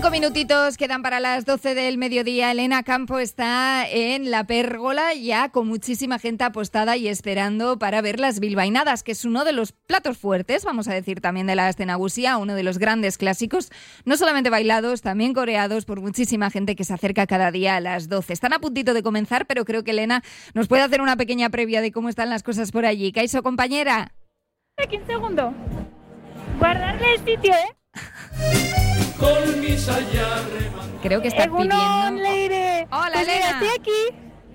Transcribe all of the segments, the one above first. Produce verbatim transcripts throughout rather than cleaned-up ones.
Cinco minutitos quedan para las doce del mediodía. Elena Campo está en la pérgola ya con muchísima gente apostada y esperando para ver las bilbainadas, que es uno de los platos fuertes, vamos a decir también de la Aste Nagusia, uno de los grandes clásicos, no solamente bailados, también coreados por muchísima gente que se acerca cada día a las doce. Están a puntito de comenzar, pero creo que Elena nos puede hacer una pequeña previa de cómo están las cosas por allí. Kaiso, compañera. Aquí un segundo. Guardarle el sitio, ¿eh? Creo que estás Egunon, pidiendo... Leire. Hola, Pues mira, Elena. estoy aquí.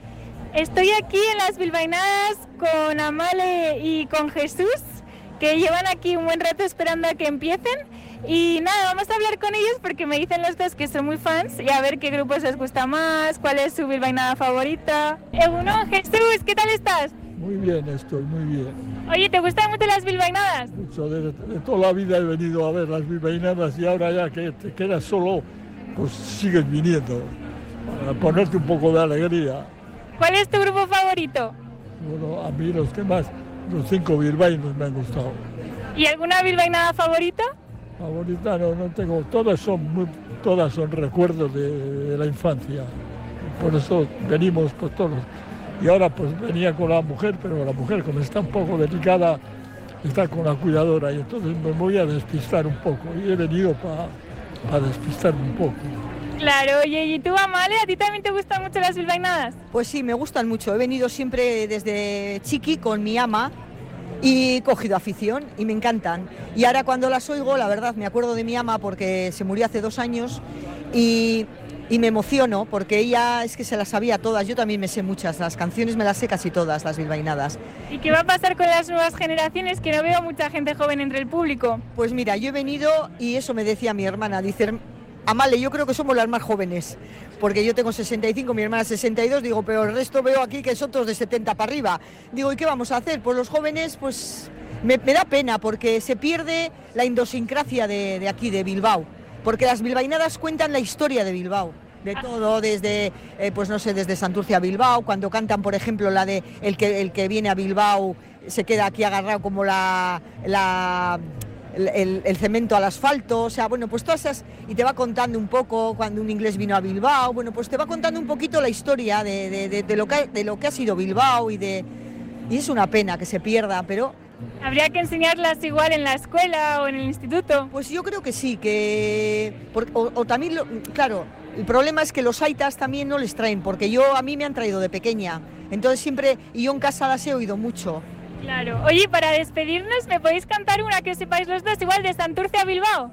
Estoy aquí en las bilbainadas con Amale y con Jesús, que llevan aquí un buen rato esperando a que empiecen. Y nada, vamos a hablar con ellos porque me dicen los dos que son muy fans y a ver qué grupos les gusta más, cuál es su bilbainada favorita. Egunon, Jesús, ¿qué tal estás? Muy bien, estoy muy bien. Oye, ¿te gustan mucho las bilbainadas? Mucho, de, de toda la vida he venido a ver las bilbainadas y ahora ya que te quedas solo, pues sigues viniendo, para ponerte un poco de alegría. ¿Cuál es tu grupo favorito? Bueno, a mí los que más, los cinco bilbainos me han gustado. ¿Y alguna bilbainada favorita? Favorita no, no tengo, todas son, muy, todas son recuerdos de, de la infancia. Por eso venimos pues todos. Y ahora pues venía con la mujer, pero la mujer como está un poco delicada, está con la cuidadora y entonces me voy a despistar un poco. Y he venido para pa despistarme un poco. Claro, oye, ¿y tú, Amale, a ti también te gustan mucho las bilbainadas? Pues sí, me gustan mucho. He venido siempre desde chiqui con mi ama y he cogido afición y me encantan. Y ahora cuando las oigo, la verdad, me acuerdo de mi ama porque se murió hace dos años y... Y me emociono porque ella es que se las sabía todas, yo también me sé muchas, las canciones me las sé casi todas, las bilbainadas. ¿Y qué va a pasar con las nuevas generaciones? Que no veo mucha gente joven entre el público. Pues mira, yo he venido y eso me decía mi hermana, dice, Amale, yo creo que somos las más jóvenes, porque yo tengo sesenta y cinco, mi hermana sesenta y dos, digo, pero el resto veo aquí que son todos de setenta para arriba. Digo, ¿y qué vamos a hacer? Pues los jóvenes, pues me, me da pena porque se pierde la idiosincrasia de, de aquí, de Bilbao. Porque las bilbainadas cuentan la historia de Bilbao, de todo, desde, eh, pues no sé, desde Santurce a Bilbao, cuando cantan, por ejemplo, la de el que, el que viene a Bilbao se queda aquí agarrado como la, la, el, el cemento al asfalto, o sea, bueno, pues todas esas, y te va contando un poco cuando un inglés vino a Bilbao, bueno, pues te va contando un poquito la historia de, de, de, de, lo, que, de lo que ha sido Bilbao y de, y es una pena que se pierda, pero... ¿Habría que enseñarlas igual en la escuela o en el instituto? Pues yo creo que sí, que... Por, o, o también, lo, claro, el problema es que los aitas también no les traen, porque yo a mí me han traído de pequeña, entonces siempre, y yo en casa las he oído mucho. Claro. Oye, para despedirnos, ¿me podéis cantar una que sepáis los dos, igual de Santurce a Bilbao?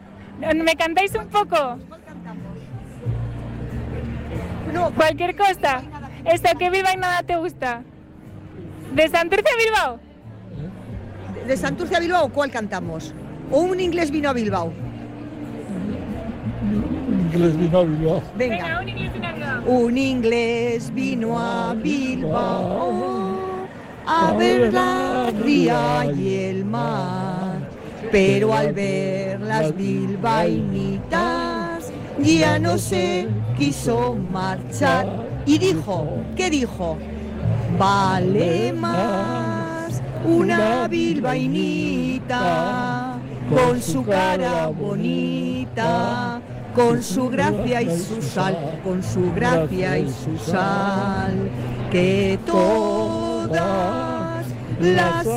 ¿Me cantáis un poco? ¿Cuál cantamos? No, cualquier cosa. ¿Esto qué bilbainada te gusta? ¿De Santurce a Bilbao? ¿De Santurce a Bilbao cuál cantamos? ¿O un inglés vino a Bilbao? Un inglés vino a Bilbao. Venga. Venga, un inglés vino a Bilbao. Un inglés vino a Bilbao a ver la ría y el mar, pero al ver las bilbainitas ya no se quiso marchar y dijo, ¿qué dijo? Vale más una bilbainita con su cara bonita, con su gracia y su sal, con su gracia y su sal, que todas las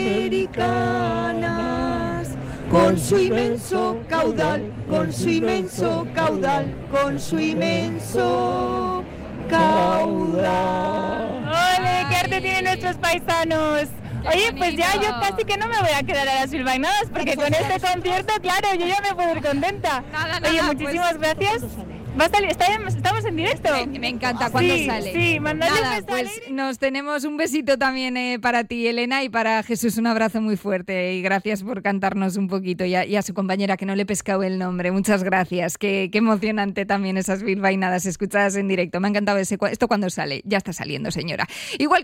americanas, con su inmenso caudal, con su inmenso caudal, con su inmenso caudal. ¡Ole, qué arte tienen nuestros paisanos! Oye, pues ya yo casi que no me voy a quedar a las bilbainadas porque con este concierto, claro, yo ya me puedo ir contenta. Nada, nada, Oye, muchísimas pues, gracias. Va a salir, está- estamos en directo. Me, me encanta cuando Sí, sale. sí, mandadle un Nada, beso a pues Leire. nos tenemos un besito también eh, para ti, Elena, y para Jesús un abrazo muy fuerte. Y gracias por cantarnos un poquito. Y a, y a su compañera, que no le he pescado el nombre. Muchas gracias. Qué, qué emocionante también esas bilbainadas escuchadas en directo. Me ha encantado ese, esto cuando sale. Ya está saliendo, señora. Igual